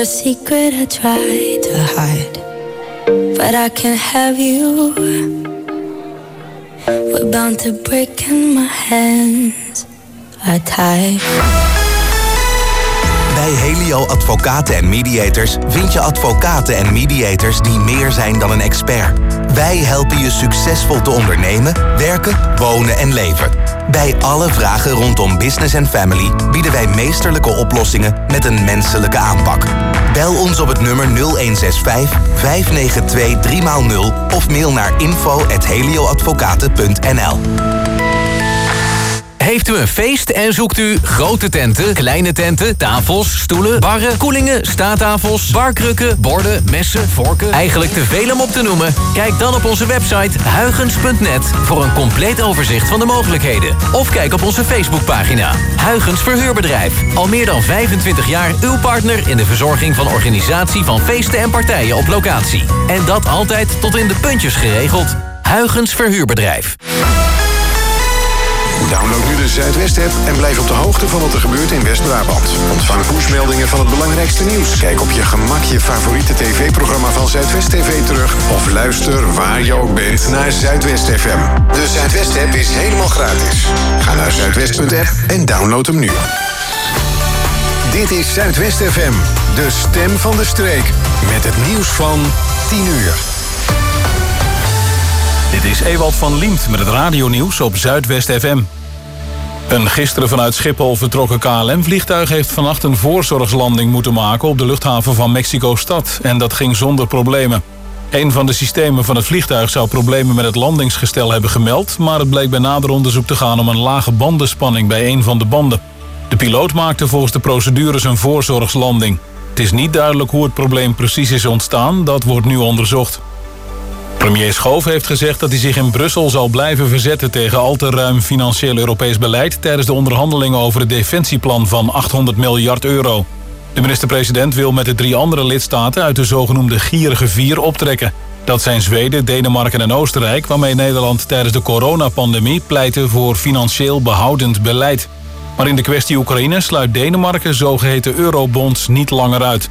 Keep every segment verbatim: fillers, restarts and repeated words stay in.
secret I try to hide, but I can't have you. We're bound to break and my hands are tied. Bij Helio Advocaten en Mediators vind je advocaten en mediators die meer zijn dan een expert. Wij helpen je succesvol te ondernemen, werken, wonen en leven. Bij alle vragen rondom business en family bieden wij meesterlijke oplossingen met een menselijke aanpak. Bel ons op het nummer nul een zes vijf, vijf negen twee, drie nul of mail naar info at helioadvocaten punt n l. Heeft u een feest en zoekt u grote tenten, kleine tenten, tafels, stoelen, barren, koelingen, staattafels, barkrukken, borden, messen, vorken? Eigenlijk te veel om op te noemen? Kijk dan op onze website huygens punt net voor een compleet overzicht van de mogelijkheden. Of kijk op onze Facebookpagina. Huygens Verhuurbedrijf. Al meer dan vijfentwintig jaar uw partner in de verzorging van organisatie van feesten en partijen op locatie. En dat altijd tot in de puntjes geregeld. Huygens Verhuurbedrijf. Download nu de Zuidwest-app en blijf op de hoogte van wat er gebeurt in West-Brabant. Ontvang pushmeldingen van het belangrijkste nieuws. Kijk op je gemak je favoriete tv-programma van Zuidwest T V terug. Of luister waar je ook bent naar Zuidwest F M. De Zuidwest-app is helemaal gratis. Ga naar zuidwest punt app en download hem nu. Dit is Zuidwest F M, de stem van de streek. Met het nieuws van tien uur. Dit is Ewald van Liemt met het radionieuws op Zuidwest F M. Een gisteren vanuit Schiphol vertrokken K L M-vliegtuig heeft vannacht een voorzorgslanding moeten maken op de luchthaven van Mexico-stad. En dat ging zonder problemen. Een van de systemen van het vliegtuig zou problemen met het landingsgestel hebben gemeld, maar het bleek bij nader onderzoek te gaan om een lage bandenspanning bij een van de banden. De piloot maakte volgens de procedures een voorzorgslanding. Het is niet duidelijk hoe het probleem precies is ontstaan, dat wordt nu onderzocht. Premier Schoof heeft gezegd dat hij zich in Brussel zal blijven verzetten tegen al te ruim financieel Europees beleid tijdens de onderhandelingen over het defensieplan van achthonderd miljard euro. De minister-president wil met de drie andere lidstaten uit de zogenoemde gierige vier optrekken. Dat zijn Zweden, Denemarken en Oostenrijk, waarmee Nederland tijdens de coronapandemie pleitte voor financieel behoudend beleid. Maar in de kwestie Oekraïne sluit Denemarken zogeheten eurobonds niet langer uit.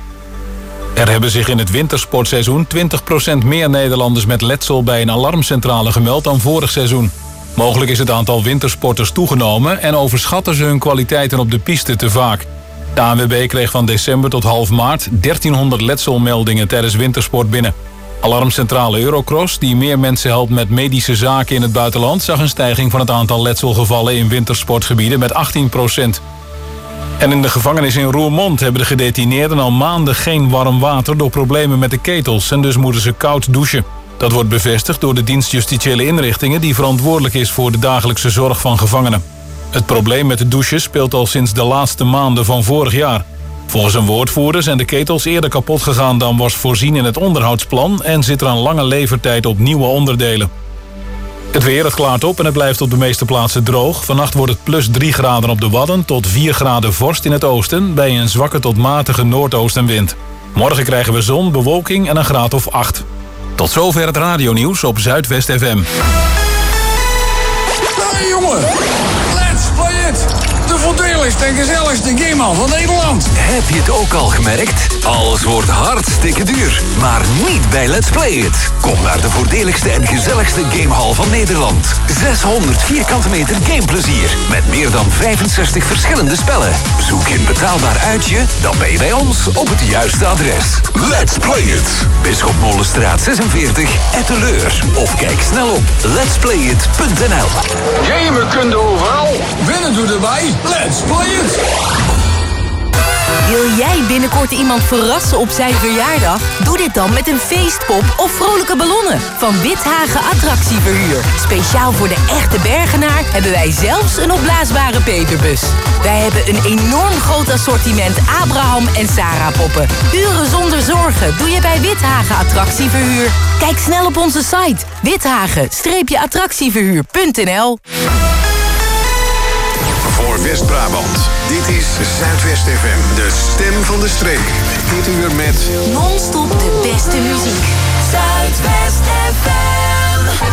Er hebben zich in het wintersportseizoen twintig procent meer Nederlanders met letsel bij een alarmcentrale gemeld dan vorig seizoen. Mogelijk is het aantal wintersporters toegenomen en overschatten ze hun kwaliteiten op de piste te vaak. De A N W B kreeg van december tot half maart dertienhonderd letselmeldingen tijdens wintersport binnen. Alarmcentrale Eurocross, die meer mensen helpt met medische zaken in het buitenland, zag een stijging van het aantal letselgevallen in wintersportgebieden met achttien procent. En in de gevangenis in Roermond hebben de gedetineerden al maanden geen warm water door problemen met de ketels en dus moeten ze koud douchen. Dat wordt bevestigd door de dienst Justitiële Inrichtingen die verantwoordelijk is voor de dagelijkse zorg van gevangenen. Het probleem met de douches speelt al sinds de laatste maanden van vorig jaar. Volgens een woordvoerder zijn de ketels eerder kapot gegaan dan was voorzien in het onderhoudsplan en zit er een lange levertijd op nieuwe onderdelen. Het weer, het klaart op en het blijft op de meeste plaatsen droog. Vannacht wordt het plus drie graden op de Wadden tot vier graden vorst in het oosten bij een zwakke tot matige noordoostenwind. Morgen krijgen we zon, bewolking en een graad of acht. Tot zover het radionieuws op Zuidwest F M. Hey jongen, let's play it! De voordeligste en gezelligste gamehal van Nederland. Heb je het ook al gemerkt? Alles wordt hartstikke duur, maar niet bij Let's Play It. Kom naar de voordeligste en gezelligste gamehal van Nederland. zeshonderd vierkante meter gameplezier met meer dan vijfenzestig verschillende spellen. Zoek je een betaalbaar uitje? Dan ben je bij ons op het juiste adres. Let's Play It. Bisschop Molenstraat zesenveertig, Etteleur. Of kijk snel op lets play it punt n l. Gamen kun je overal. Winnen doe erbij. Let's Play It. Wil jij binnenkort iemand verrassen op zijn verjaardag? Doe dit dan met een feestpop of vrolijke ballonnen van Withagen Attractieverhuur. Speciaal voor de echte Bergenaar hebben wij zelfs een opblaasbare peperbus. Wij hebben een enorm groot assortiment Abraham en Sarah poppen. Uren zonder zorgen doe je bij Withagen Attractieverhuur. Kijk snel op onze site withagen attractieverhuur punt n l. Voor West-Brabant. Dit is Zuidwest F M, de stem van de streek. Dit uur met non-stop de beste muziek. Zuidwest F M.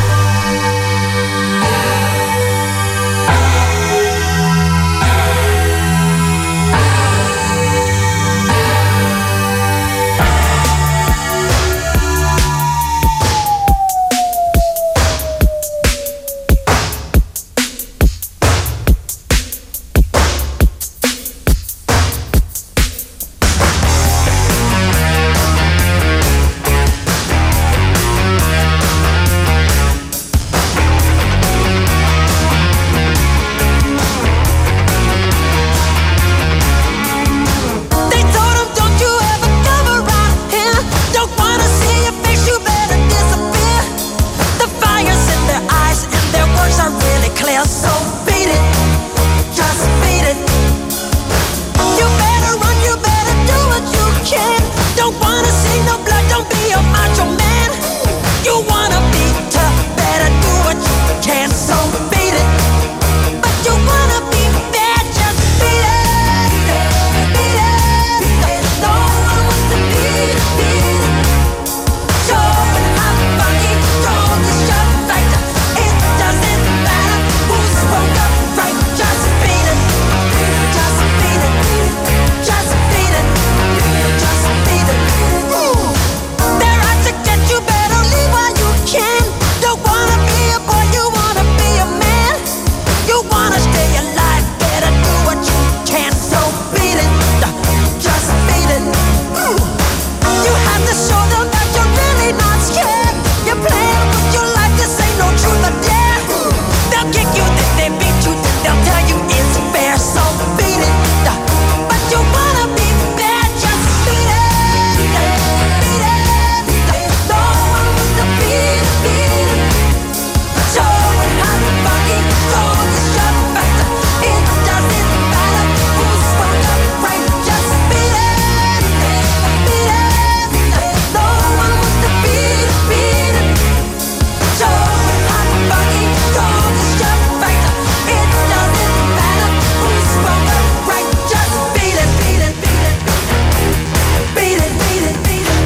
care, so beat it, just beat it. You better run, you better do what you can. Don't wanna see no blood, don't be a macho man. You wanna be tough, better do what you can, so beat it. But you wanna be bad, just beat it, beat it, beat it. No one wants to beat it, beat it. Showing how funky, strong is your fighter. It doesn't matter who's wrong or right, just beat it, just beat it, just beat it, just beat it. They're out to get you, better leave while you can. Don't wanna be a boy, you wanna be a man. You wanna stay alive, better do what you can. So beat it, just beat it. You have to show them that you're really not scared. You're playing with your life, this ain't no truth or dare. They'll kick you, then they beat you, then they'll tell you it's fair. So beat it, but you wanna be bad, just beat it, beat it, beat it. No one wants to beat it, beat it. Showing how funky, strong is your fighter. It doesn't matter who's wrong or right, just beat it, beat it, beat it. No one wants to beat it, beat it. Showing how funky, strong is your fighter. It doesn't matter who's wrong or right, just beat it, beat it, beat it, beat it, beat it, beat it.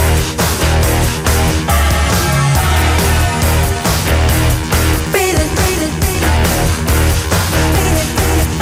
Beat it, beat it, beat it. Beat it, beat it.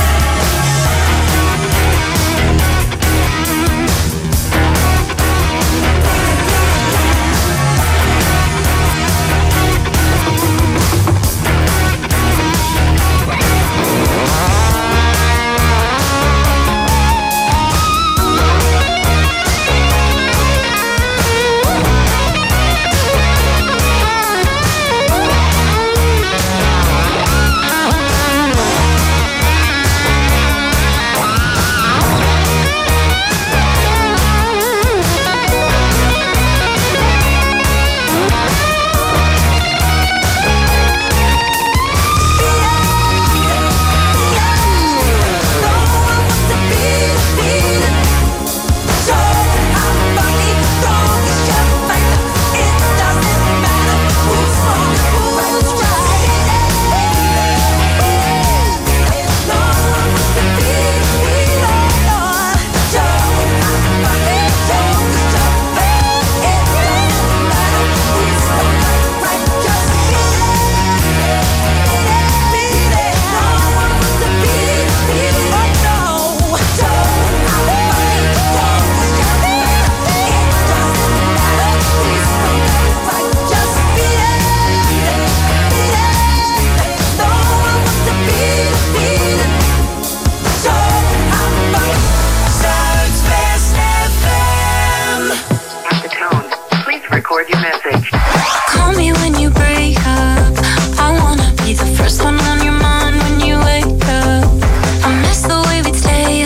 Call me when you break up. I wanna be the first one on your mind when you wake up. I miss the way we'd stay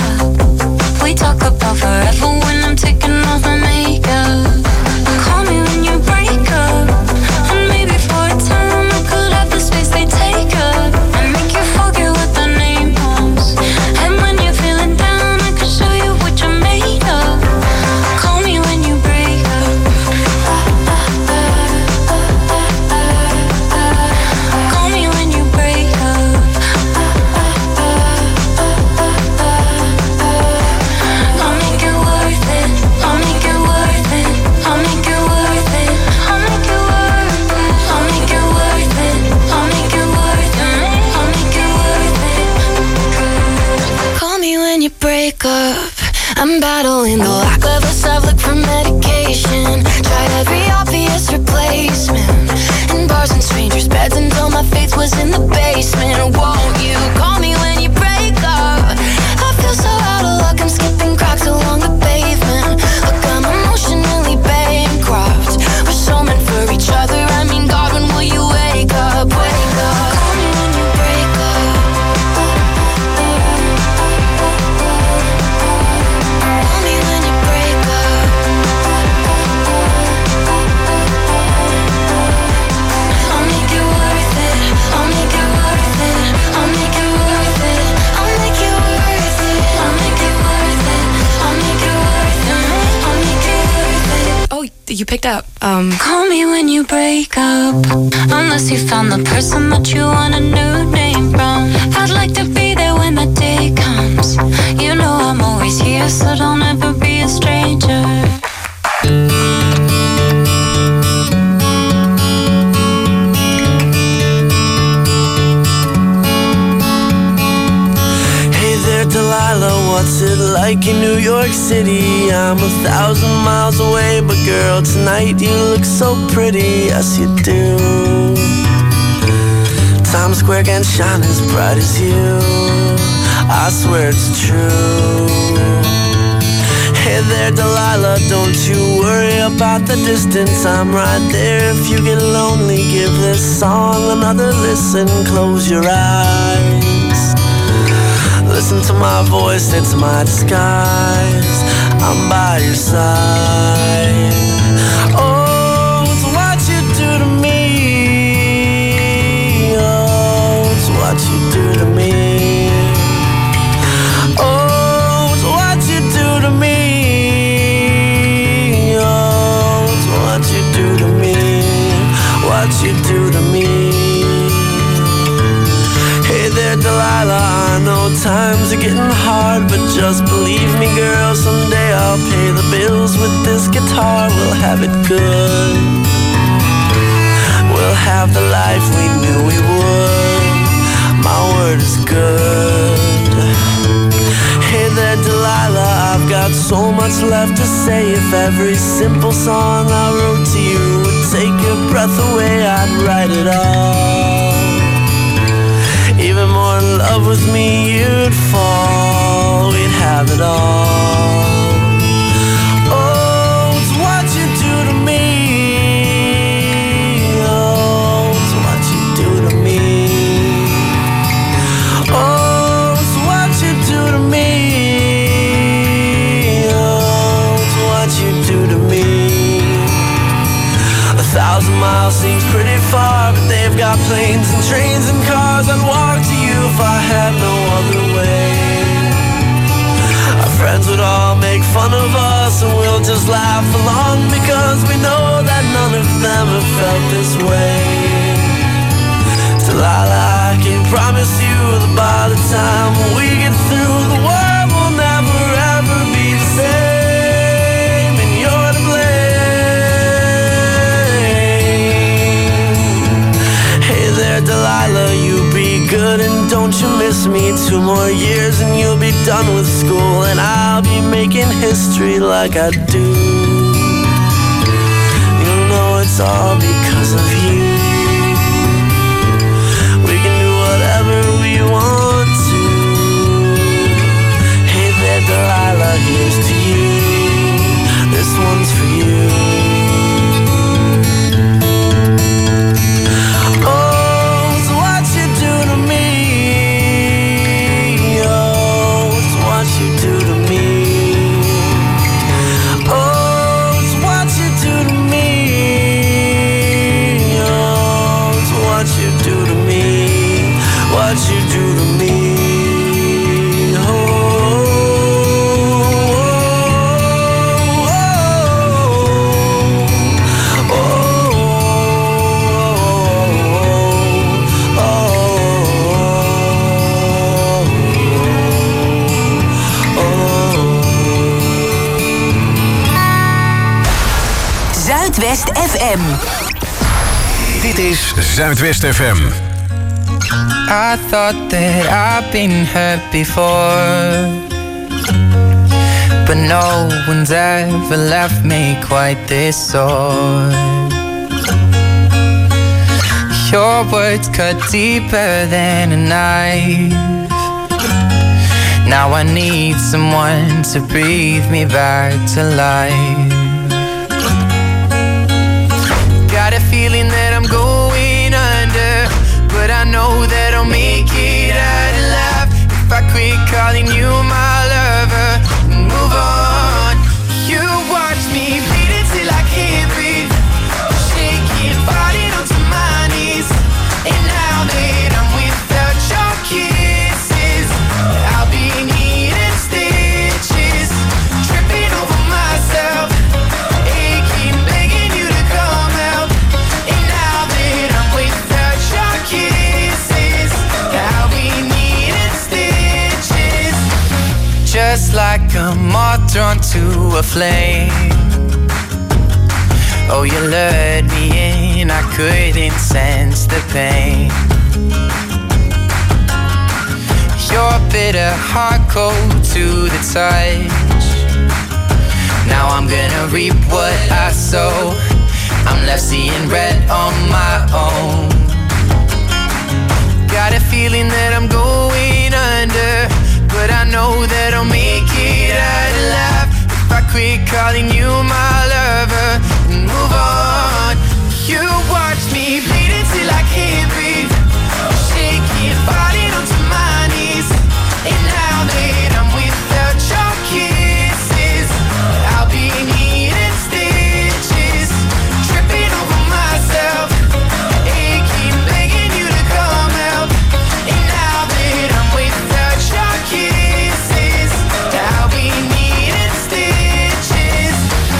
up. We talk about forever when I'm taking off my makeup. Call me when you break up. And maybe for a time I could have the space they take up and make you forget what the name was. And when you're feeling down, I can show you what you're made of. Call me when you break up. Call me when you break up. I'll make it worth it. I'll make it worth it. I'll make it worth it. I'll make it worth it. I'll make it worth it. I'll make it worth it. I'll make it worth it. Call me when you break up. I'm battling the lack of a self, look for medication. Tried every obvious replacement in bars and strangers' beds until my faith was in the basement. Won't you call me when you break up? I feel so out of luck, I'm skipping cracks along the pavement. Look, I'm emotionally bankrupt. We're so meant for each other. I mean, God, when will you wake up? Wake up. Call me when you break up. Call me when you break up. I'll make it worth it. I'll make it worth it. you picked up. Um, Call me when you break up, unless you found the person that you want a new name from. I'd like to be there when the day comes. You know I'm always here, so don't ever be a stranger. Delilah, what's it like in New York City? I'm a thousand miles away, but girl, tonight you look so pretty, yes you do. Times Square can't shine as bright as you, I swear it's true. Hey there, Delilah, don't you worry about the distance, I'm right there. If you get lonely, give this song another listen, close your eyes. Listen to my voice, it's my disguise. I'm by your side. Oh, it's what you do to me. Oh, it's what you do to me. Oh, it's what you do to me. Oh, it's what you do to me. What you do to me. Hey there, Delilah, I know times are getting hard, but just believe me, girl, someday I'll pay the bills with this guitar. We'll have it good. We'll have the life we knew we would. My word is good. Hey there, Delilah, I've got so much left to say. If every simple song I wrote to you would take your breath away, I'd write it all. Even more in love with me, you'd fall. We'd have it all. Oh, it's what you do to me. Oh, it's what you do to me. Oh, it's what you do to me. Oh, it's what you do to me. A thousand miles seems pretty far, but they've got planes and trains and cars. I'd walk to you if I had no other way. Our friends would all make fun of us, and we'll just laugh along, because we know that none of them have felt this way. Delilah, I can promise you that by the time we get through, the world will never ever be the same, and you're to blame. Hey there, Delilah, you be good and don't you miss me. Two more years and you'll be done with school, and I'll be making history like I do. You know it's all because of you. We can do whatever we want to. Hey there, Delilah, here's to you. This one's for you. What you do to me, oh, oh, oh, oh, oh, oh. Zuidwest F M. Dit is Zuidwest F M. I thought that I've been hurt before, but no one's ever left me quite this sore. Your words cut deeper than a knife. Now I need someone to breathe me back to life. Got a feeling that I'm going under, but I know that I'll make it out alive if I quit calling you my lover and move on. You watch me bleed until I can't breathe, shaking, falling onto my knees. And now that I'm without your kisses, I'll be needing stitches, tripping over myself. a moth drawn to a flame. Oh, you lured me in, I couldn't sense the pain. Your bitter heart cold to the touch. Now I'm gonna reap what I sow. I'm left seeing red on my own. Got a feeling that I'm going under, but I know that I'll make it out alive if I quit calling you my lover and move on. You watch me bleed until I can't breathe, shaking, falling onto my knees. And now that I'm without your kisses, I'll be needing stitches, tripping over myself, aching, begging you to come help. And now that I'm without your kisses, I'll be needing stitches.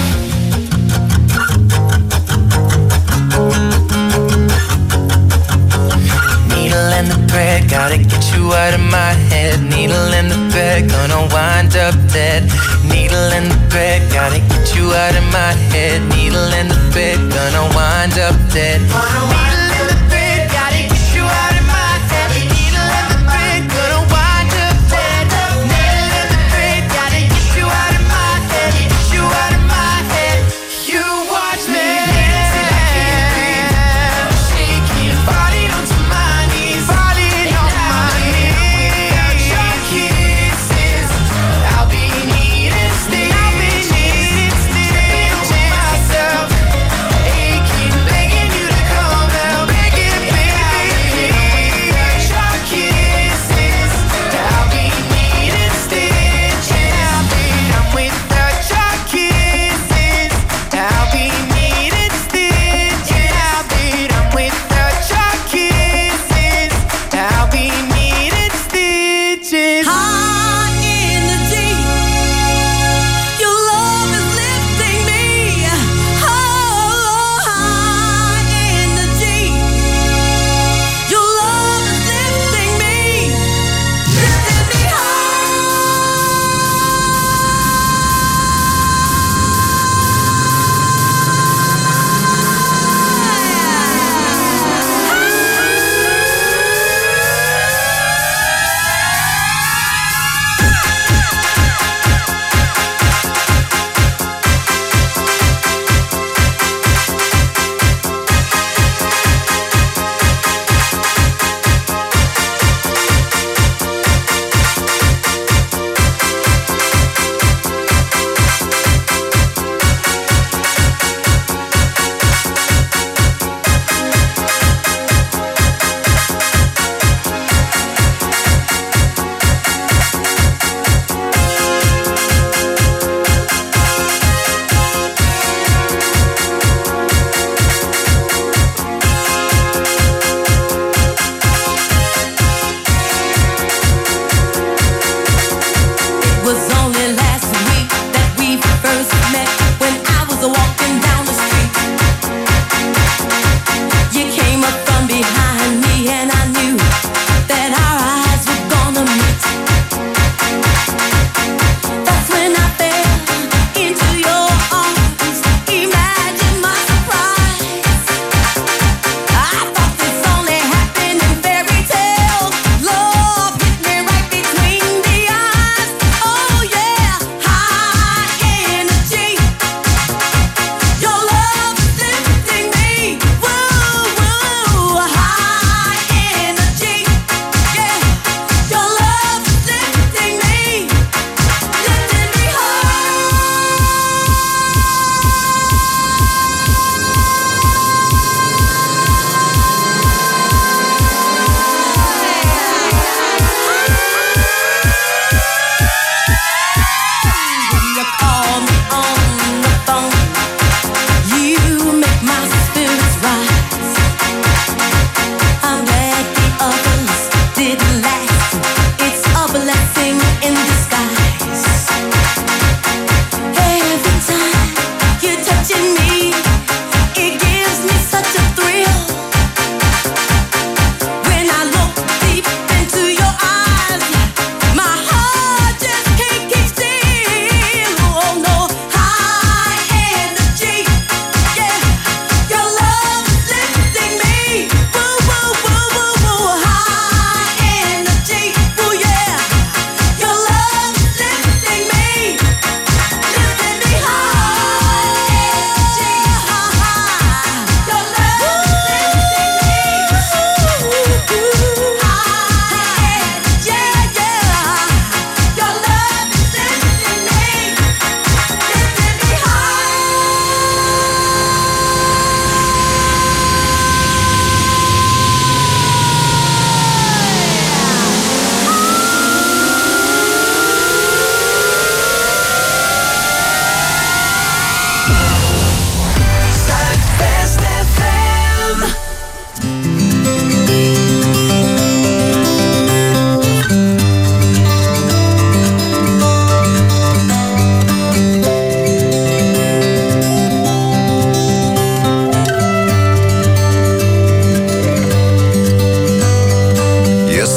Needle and the thread, gotta get you out of my head. Needle in the bed, gonna wind up dead. Needle in the bed, gotta get you out of my head. Needle in the bed, gonna wind up dead. Needle in the bed, gotta get you out of my head. Needle in the bed, gonna wind up dead. Needle in the bed, gotta get you out of my head. Get you out of my head. You watch me till I can't breathe, shaking, falling onto my knees, falling on my knees. Without your kisses, I'll be needing stitches, tripping over myself, aching, begging you to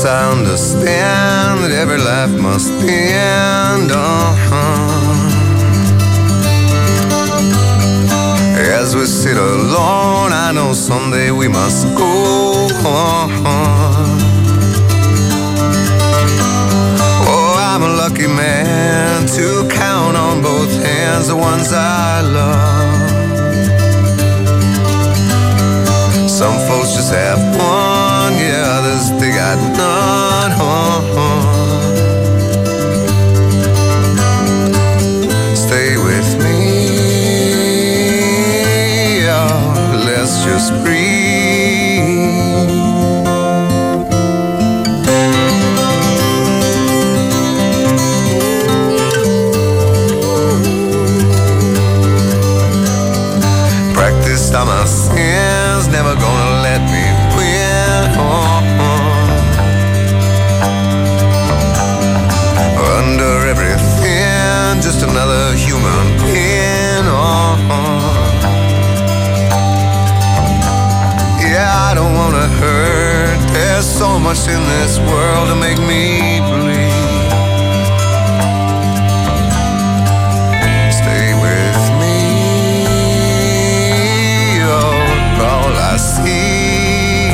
Yes, I understand that every life must end. Uh-huh. As we sit alone, I know someday we must go on. Oh, I'm a lucky man to count on both hands the ones I love. Some folks just have one, yeah, others they got none. Stay with me, oh, let's just breathe. Practiced on my sins, never gonna let me win. Under everything, just another human being. Yeah, I don't wanna hurt. There's so much in this world to make me bleed. Stay with me, oh, all I see.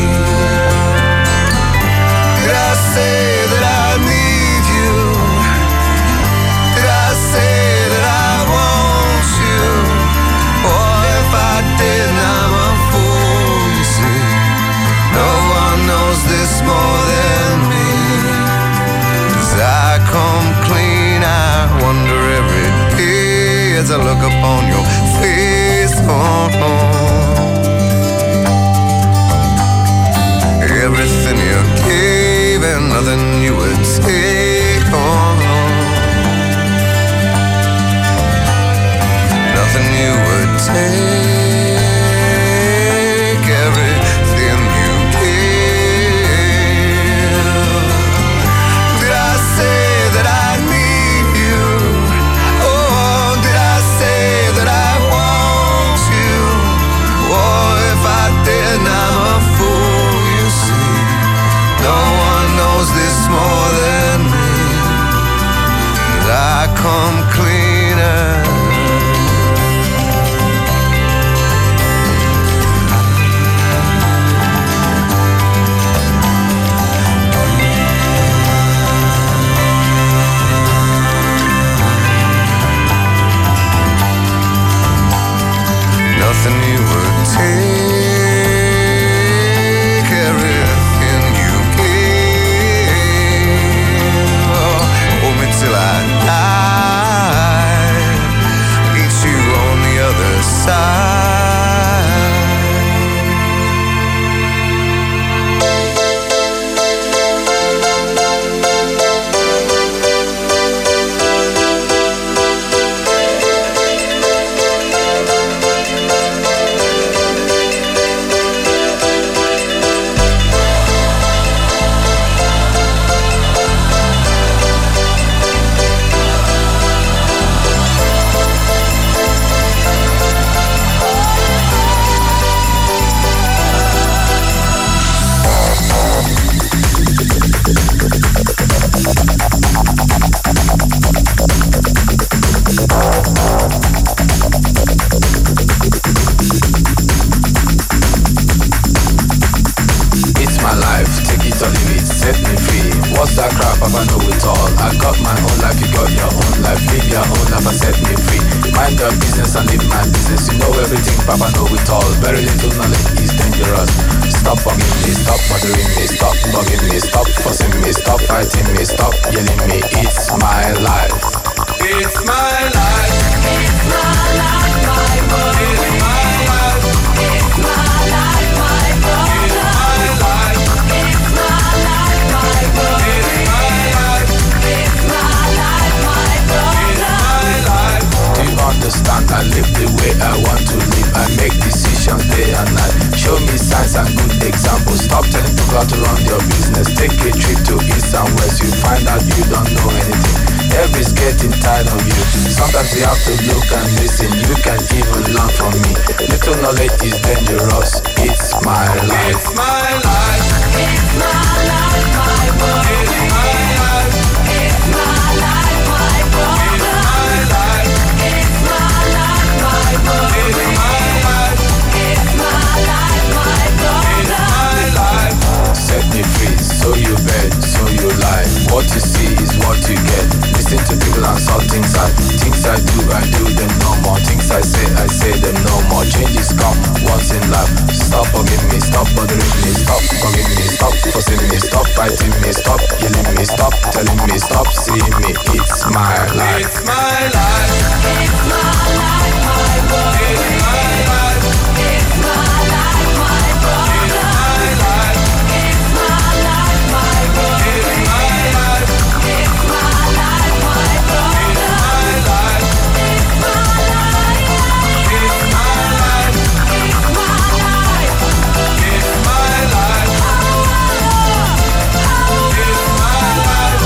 Did I say that I need you? Did I say that I want you? Or if I did, I'm a fool, you see. No one knows this more than me. As I come clean, I wonder every day as I look upon your face. Oh, oh. Everything you gave and nothing you would take. Oh, nothing you would take. Everything you gave. Did I say that I need you? Oh, did I say that I want you? Oh, if I did, I'm a fool, you see. No one knows this more than me. As I come cleaner. Nothing you would take, everything you gave. Oh, hold me till I die, meet you on the other side. It's my life, take it or leave it, set me free. What's that crap? Papa know it all. I got my own life, you got your own life. Live your own life and set me free. Mind your business and live my business. You know everything, Papa know it all. Very little knowledge is dangerous. Stop bugging me, stop bothering me, stop bugging me, stop fussing me, stop fighting me, stop yelling me. It's my life. It's my life. It's my life, my world. It's my life. It's my life, my world. It's my life. It's my life, my world. It's my life. It's my life, my world. It's my life. Do you understand? I live the way I want to live. I make decisions day and night. Show me signs and good examples. Stop telling people how to run your business. Take a trip to east and west. You find out you don't know anything. Everybody's getting tired of you. Sometimes you have to look and listen. You can even learn from me. Little knowledge is dangerous. It's my life. It's my life. It's my life. fussing me, stop fighting me, stop yelling me, stop telling me, stop seeing me. It's my life. It's my life. It's my life, my world. It's my life. It's my life, my brother. It's my life. It's my life, my world. It's my life. It's my life, my brother. It's my life. It's my life. It's my life. It's my life. It's my life. It's my life.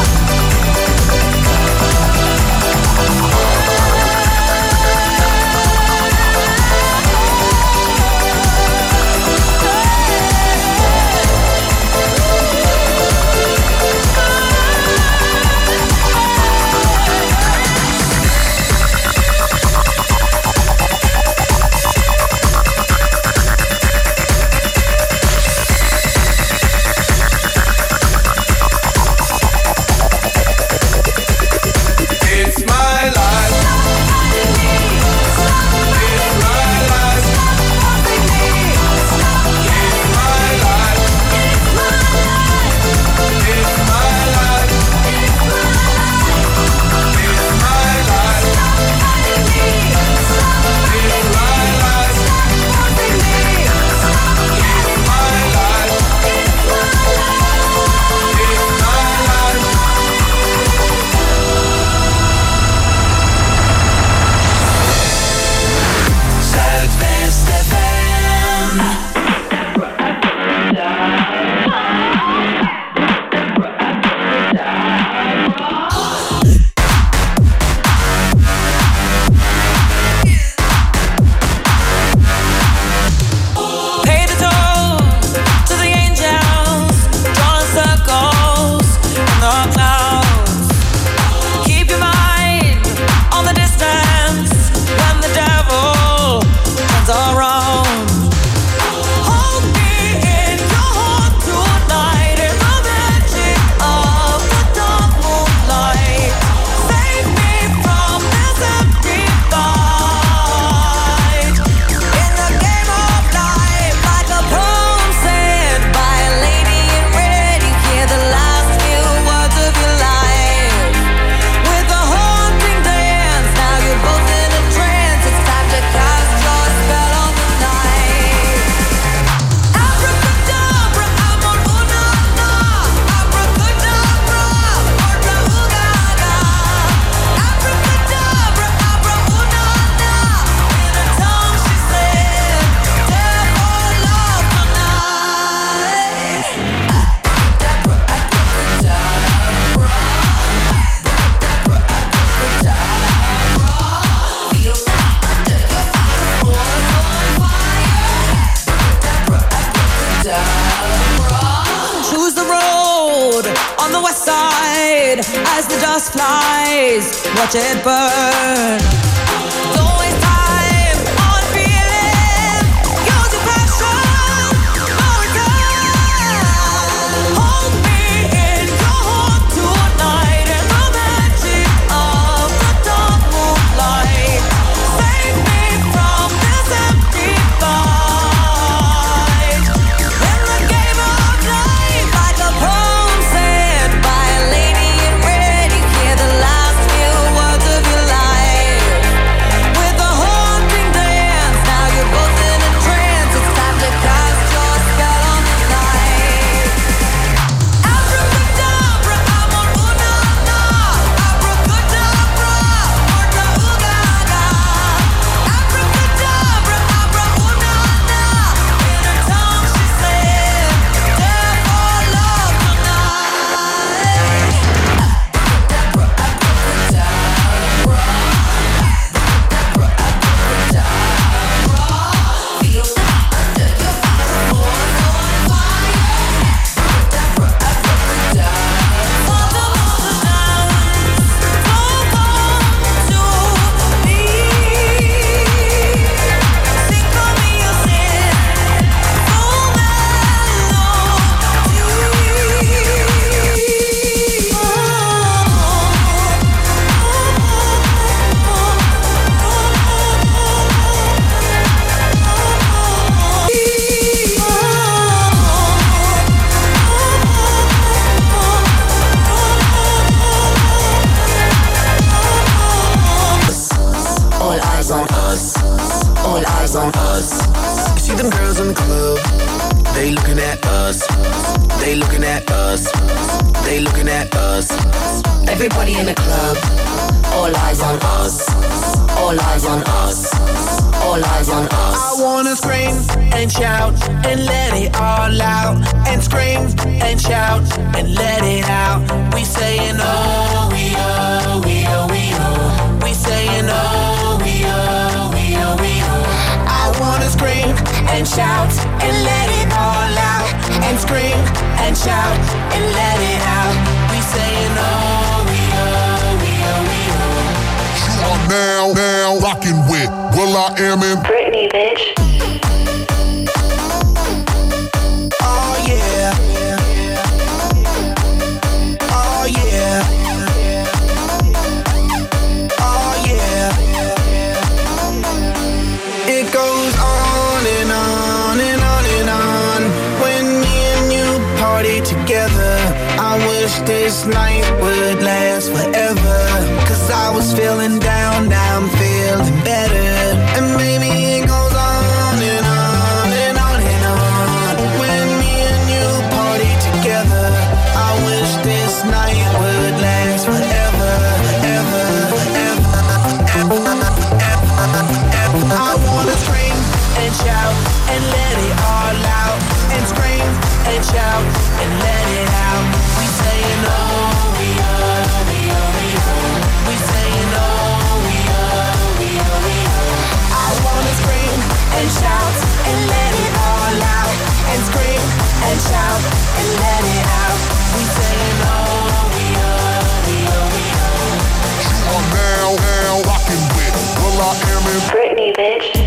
As the dust flies, watch it burn. Don't waste time on feeling. Use your passion, no return. Hold me in your heart tonight in the magic of the dark moonlight. Save me from this empty fight. In the game of life, like a poem said by a lady in red, you hear the last few words of your life. They looking at us. They looking at us. Everybody in the club. All eyes on us. All eyes on us. All eyes on us. I wanna scream and shout and let it all out. And scream and shout and let it out. We saying oh, we oh, we oh, we oh. We saying oh, we oh, we oh, we oh. I wanna scream and shout and let it all out. And scream and shout and let it out. We saying oh, we oh, we oh, we oh. You are now, now rocking with Will I Am in Britney, bitch. Oh yeah. Oh yeah. Oh yeah. It goes on and on and on and on. When me and you party together, I wish this night would last forever. Cause I was feeling down, now I'm feeling better. And maybe it goes on and on and on and on. When me and you party together, I wish this night would last forever, forever, forever, forever, forever. I wanna scream and shout and let it all out. And scream and shout and let it out. We saying oh, we oh, we oh, we oh. We saying oh, we oh, we oh, we oh. I wanna scream and shout and let it all out. And scream and shout and let it out. We saying oh, we oh, we oh, we oh. You are now, now rocking with Will I Am in Britney, bitch.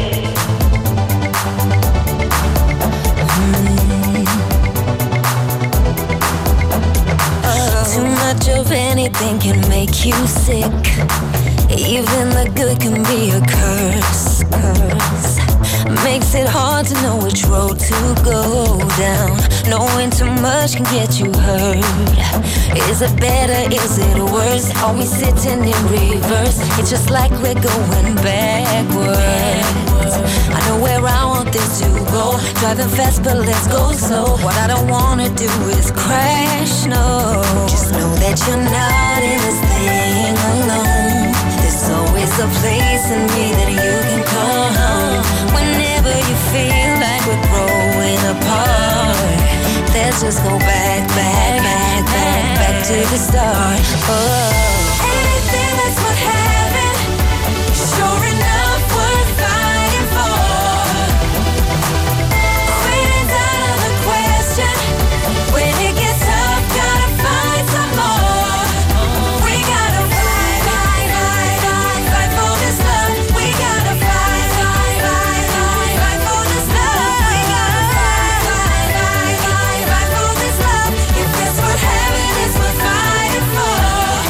Too much of anything can make you sick. Even the good can be a curse. Curse makes it hard to know which road to go down. Knowing too much can get you hurt. Is it better? Is it worse? Are we sitting in reverse? It's just like we're going backwards. I know where I want this to go. Driving fast, but let's go slow. What I don't wanna do is crash, no. Just know that you're not in this thing alone. There's always a place in me that you can call home. Whenever you feel like we're growing apart, let's just go back, back, back, back, back to the start. Oh. Anything that's worth having, sure enough worth fighting for. Quitting's out of the question. When it gets tough, gotta find some more. We gotta fight, fight, fight, fight, fight for this love. We gotta fight, fight, fight, fight, fight for this love. We gotta fight, fight, fight, fight, fight for this love. If it's worth having, it's worth fighting for.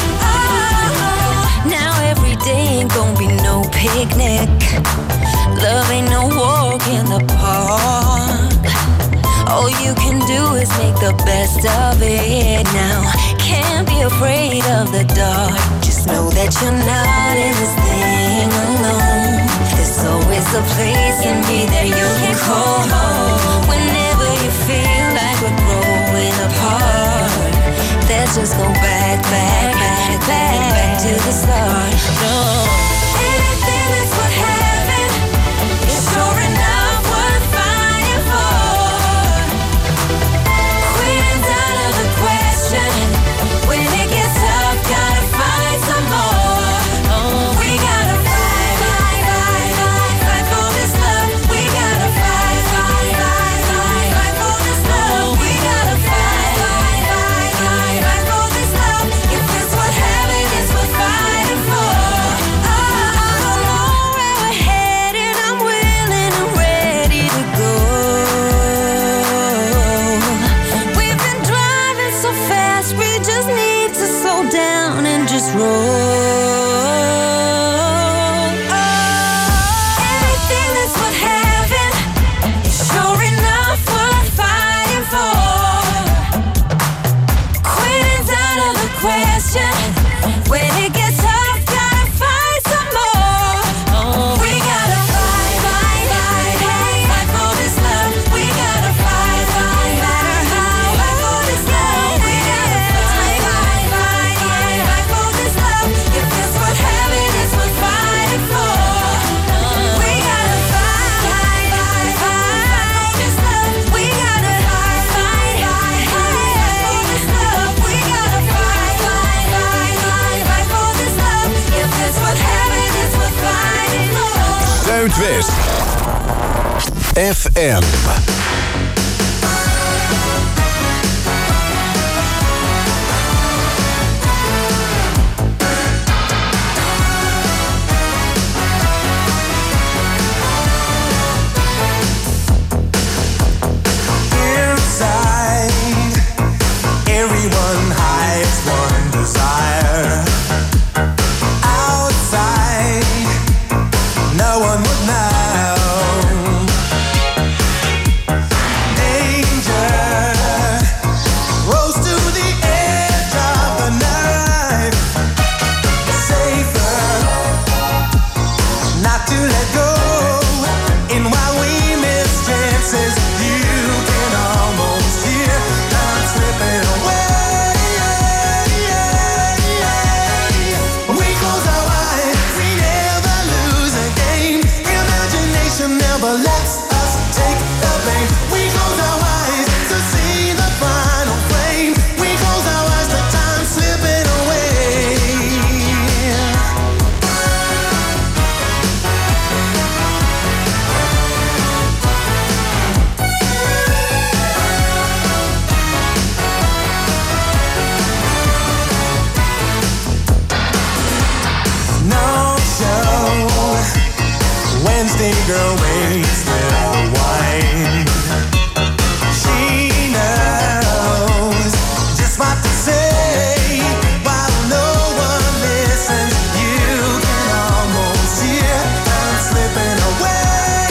Oh. Now every day ain't gonna be no picnic. Love ain't no walk in the park. All you can do is make the best of it now. Can't be afraid of the dark. Just know that you're not in this thing alone. There's always a place in me that you can call home. Whenever you feel like we're growing apart, let's just go back, back, back, back, back to the start. No. Anything that's worth having is sure enough worth fighting for. Quitting's out of the question. When it gets tough, gotta find some more. We gotta fight, fight, fight, fight, fight for this love. We gotta fight, fight, fight, fight, fight for this love. We gotta fight, fight, fight, fight, fight for this love. If it's worth having, it's worth fighting for. Oh, I know where we're headed. I'm willing and ready to go. We've been driving so fast, we just need to slow down and just roll. anything that's worth having is sure enough worth fighting for. Quitting's out of the question. When it gets tough, gotta fight some more. We gotta fight, fight, fight, fight, fight for this love. We gotta fight, fight, no matter how Zuidwest. F M. Everyone hides one desire. Outside, no one would know. Danger rose to the edge of the knife. Safer not to let go. And while we miss chances, you can almost hear time slipping away. Never lets us take the blame. We close our eyes to see the final flame. We close our eyes to time slipping away. No show. Wednesday girl waits with the wine. She knows just what to say. While no one listens, you can almost hear time slipping away.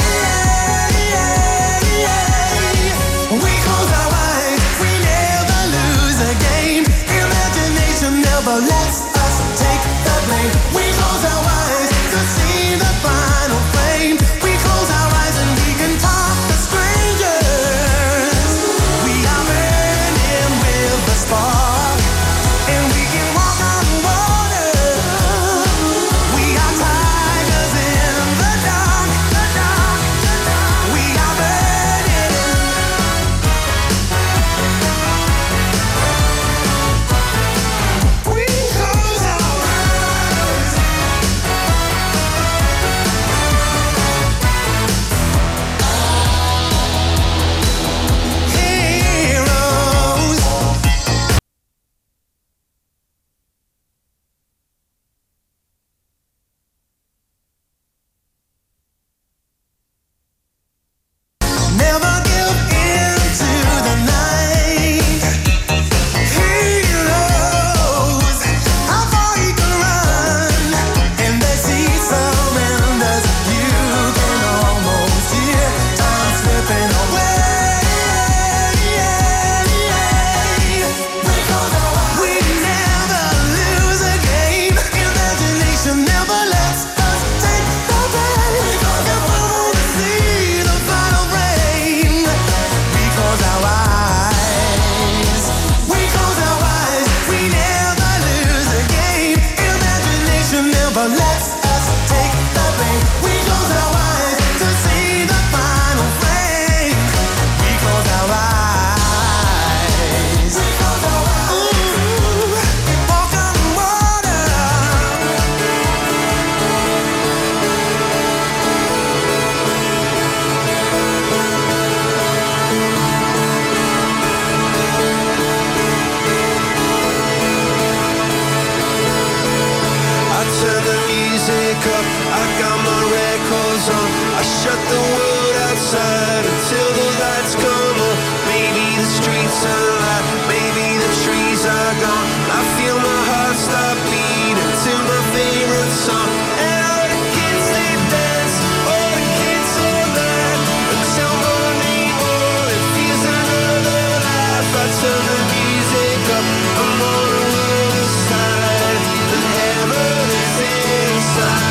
We close our eyes, we never lose a game. Imagination never lets us take the blame. We close our eyes to see the final flame. We close our eyes and we can talk to strangers. We are burning with the spark, and we can walk on water. We are tigers in the dark, the dark, the dark. We are burning. We close our eyes. Heroes. Never give in to the night. Heroes, how far you can run, and they see surrenders. You can almost hear time slipping away. We never lose a game. Imagination never lets us take the blame. If we want to see the final frame, we close our eyes. We close our eyes. We never lose a game. Imagination never lets us take the blame. We close our eyes to see the final frame. We close our eyes. We close our eyes. Ooh, walk on water. I turn the music up, I got my records on. I shut the world outside until the lights come on. Maybe the streets are light, maybe the trees are gone. I feel my heart stop beating to my favorite song. And all the kids they dance, all the kids all that. Until morning, oh, it feels another life. I turn the music up, I'm on the other side, and heaven is inside.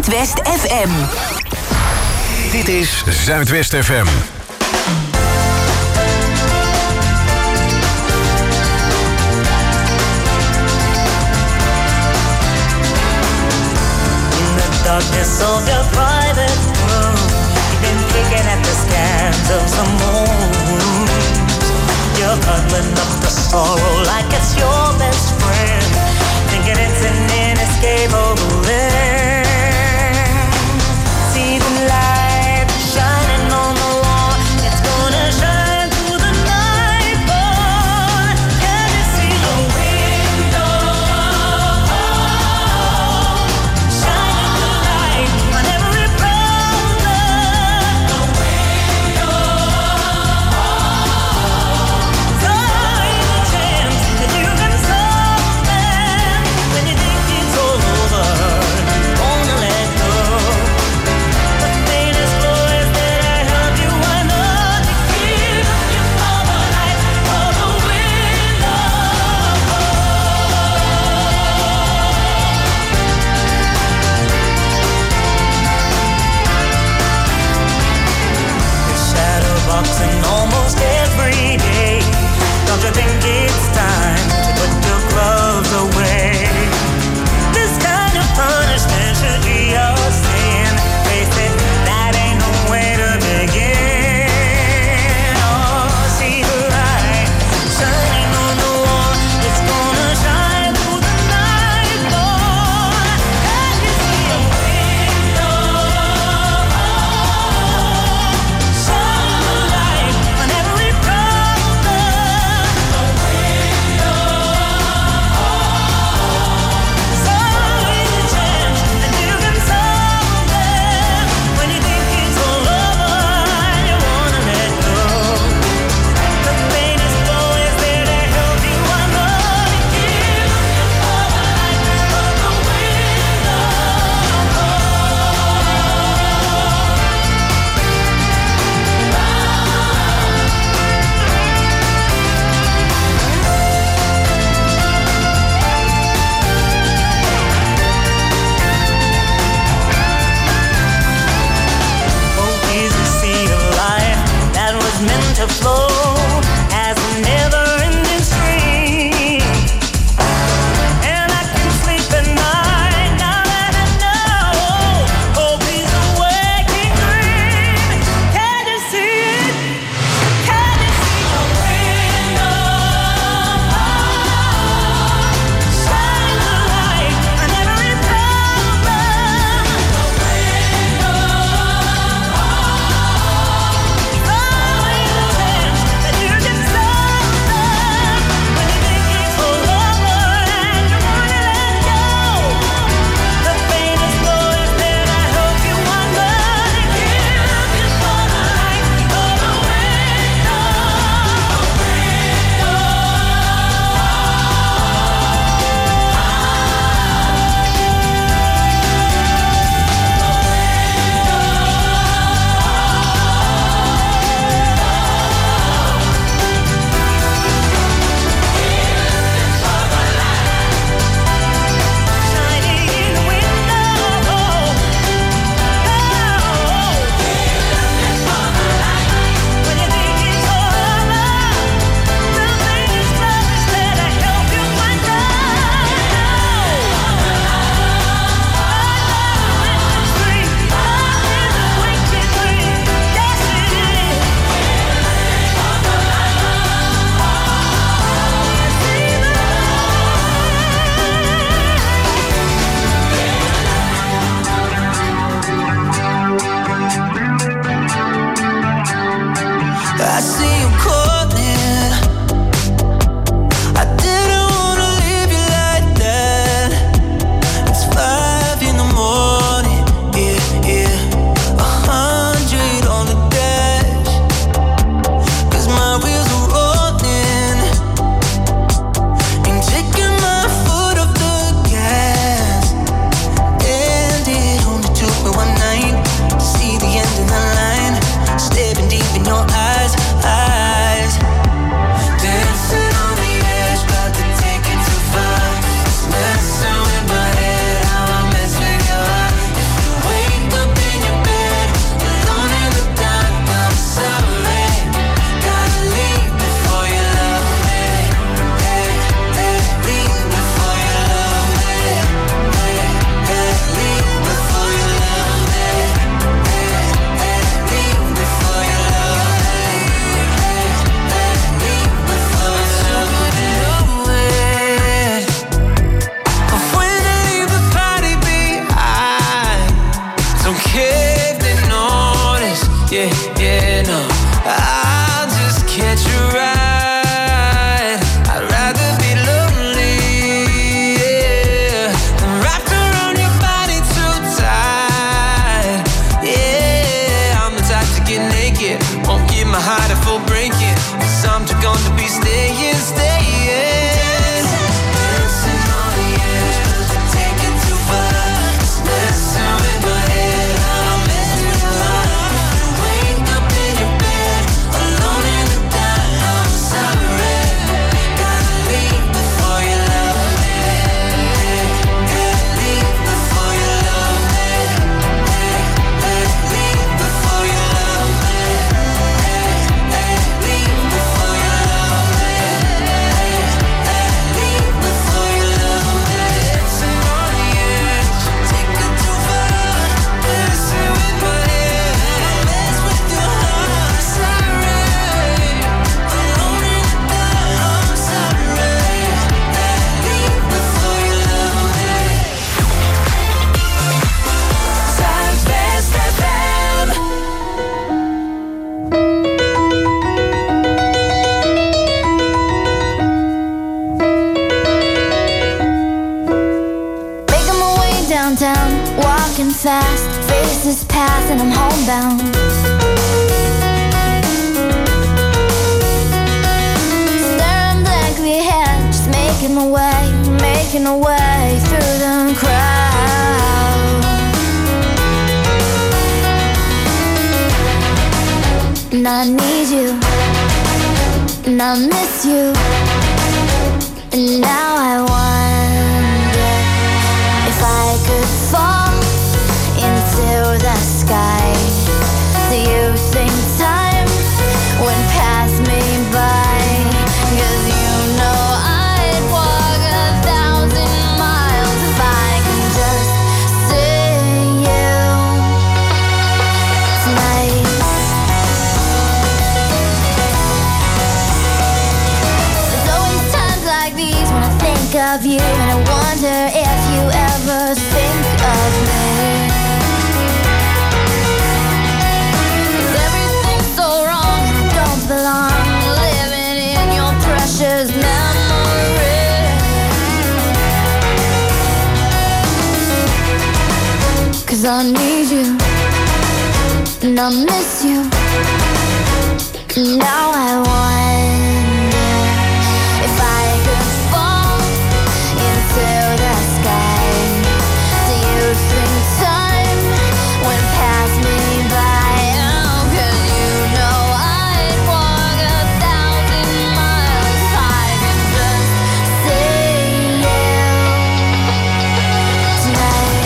Zuidwest F M. Dit is Zuidwest F M. Darkness of your private room, you've been picking at the scans of some wounds. You're cuddling up the sorrow like it's your best friend, thinking it's an inescapable end. See the light shining on the wall, it's gonna shine through the night, boy. Can you see the window? And almost every day, don't you think it's time to put your gloves away? This kind of punishment should be your sin. Face it, that ain't no way to begin. Oh, see the light shining on the wall, it's gonna shine through the night, boy. Can you see a window? To flow as a never-ending stream, and I can sleep at night now that I know hope is a waking dream. Can you see it? Can you see the window? Shine the light on every problem. The window. yeah, yeah, no. I'll just catch a ride. I'd rather be lonely, yeah, than wrapped around your body too tight. Yeah, I'm the type to get naked, won't give my heart a full breaking, 'cause I'm too gone to be staying, staying. Dancing on the edge, take it too far. Messing with my head, I'm messing with your heart. You wake up in your bed, alone in the dark. I'm sorry, gotta leave before you love me. Gotta leave before you love me. Leave before you love me. Leave before you love me. Leave before you love me. Dancing on the edge, take it too far. Messing with my head, mess with your heart. Sorry, alone in the dark. I'm sorry. Leave before you love me. Zuidwest F M. Making my way downtown, walking fast. Faces pass and I'm homebound. Staring blankly ahead, just making my way, making my way through the crowd. And I need you, and I miss you, and now I wonder if I could fall into the sky. Do you think time would pass me by? 'Cause you know I'd walk a thousand miles if I could just see you tonight. There's always times like these when I think of you, and I wonder if you ever think of me. 'Cause everything's so wrong and I don't belong, living in your precious memory. 'Cause I need you, and I miss you, and now I wonder if I could fall into the sky. Do you think time would pass me by? Oh, 'cause you know I'd walk a thousand miles if I could just see you tonight.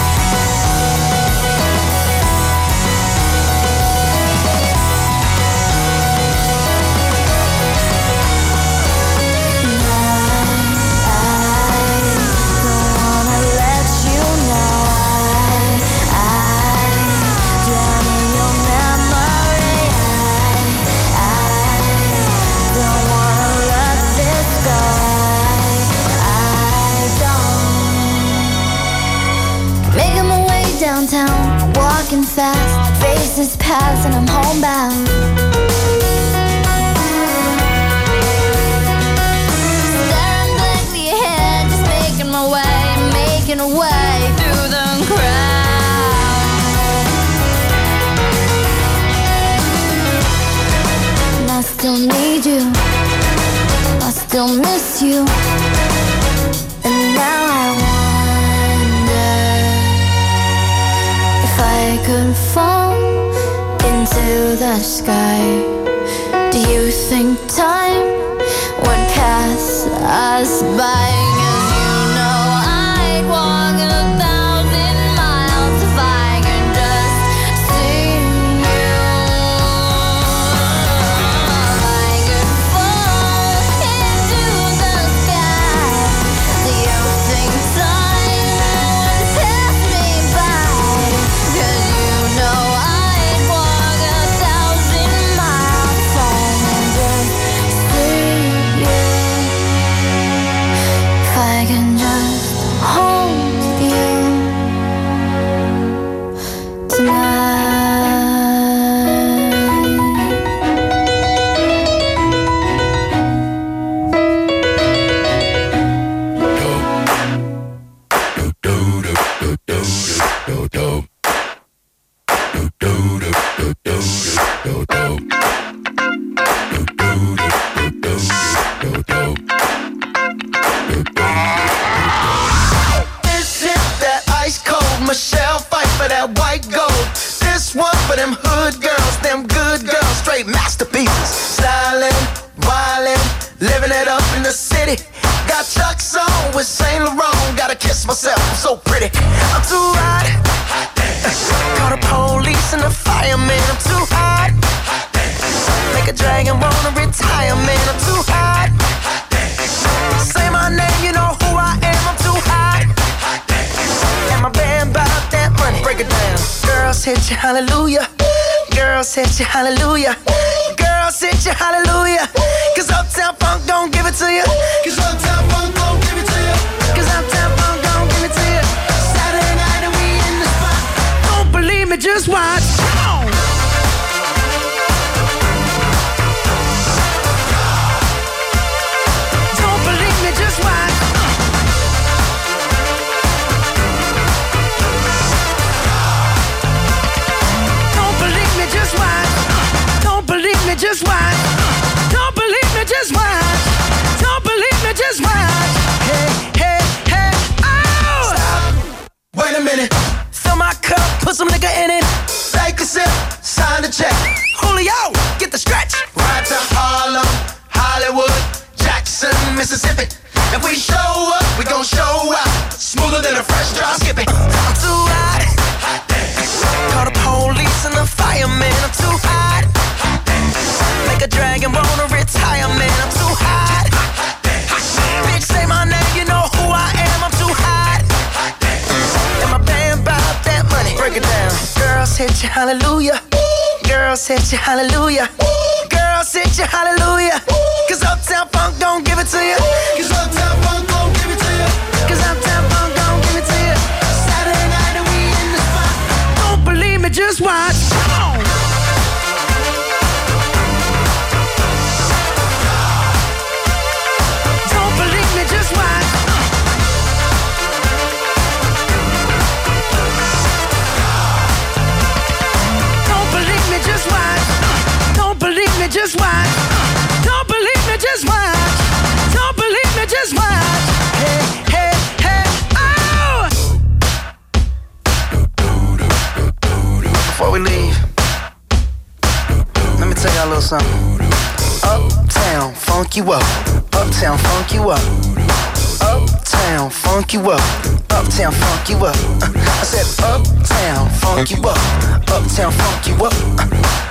Downtown, walking fast, faces pass and I'm homebound. Staring blankly ahead, just making my way, making a way through the crowd. And I still need you, I still miss you, and now I wonder if I could fall into the sky. Do you think time would pass us by? 'Cause you know I'd walk a thousand miles if I could just see you. If I could fall into the sky. Do you think time would pass me by? 'Cause you know I'd walk a thousand miles if I could just see you. If I them hood girls, them good girls, straight masterpieces. Stylin', wildin', living it up in the city. Got Chuck's on with Saint Laurent. Gotta kiss myself, I'm so pretty. I'm too hot. Call the police and the fireman. I'm too hot. Make a dragon wanna retire, man. I'm too hot. Say my name, you know who I am. I'm too hot. And my band bout that money. Break it down. Girls hit you, hallelujah. Girls hit you, hallelujah. Girls hit you, hallelujah. Cause Uptown Funk don't give it to you. Cause Uptown Funk don't give it to you. Cause Uptown Funk don't give it to you. Saturday night and we in the spot. Don't believe me, just watch. Come on. Don't believe me, just watch. Don't believe me, just watch. Don't believe me, just watch. Don't believe me, just watch. Don't believe me, just watch. Hey, hey, hey, oh! Stop. Wait a minute. Fill my cup, put some nigga in it. Take a sip, sign the check. Julio, get the stretch. Ride to Harlem, Hollywood, Jackson, Mississippi. If we show up, we gon' show out. Smoother than a fresh drop skipping. I'm too hot. Call the police and the fireman. I'm too hot. Make a dragon wanna retire, man. I'm too hot. Bitch, say my name, you know who I am. I'm too hot. And my band bout that money. Break it down. Girls hit you, hallelujah. Girls hit you, hallelujah. Girls hit you, hallelujah. Cause Uptown Funk don't give it to you. Cause Uptown Funk don't give it to you. Cause Uptown Funk don't give it to you. Saturday night and we in the spot. Don't believe me, just watch. Come on. Don't believe me, just watch. Don't believe me, just watch. Don't believe me, just watch. Don't believe me, just watch. Don't believe me, just watch. Hey, hey, hey, oh! Before we leave, let me tell y'all a little something. Uptown, funk you up. Uptown, funk you up. Uptown, funk you up. Uptown, funk you up. I said uptown, funk you up. Uptown, funk you up.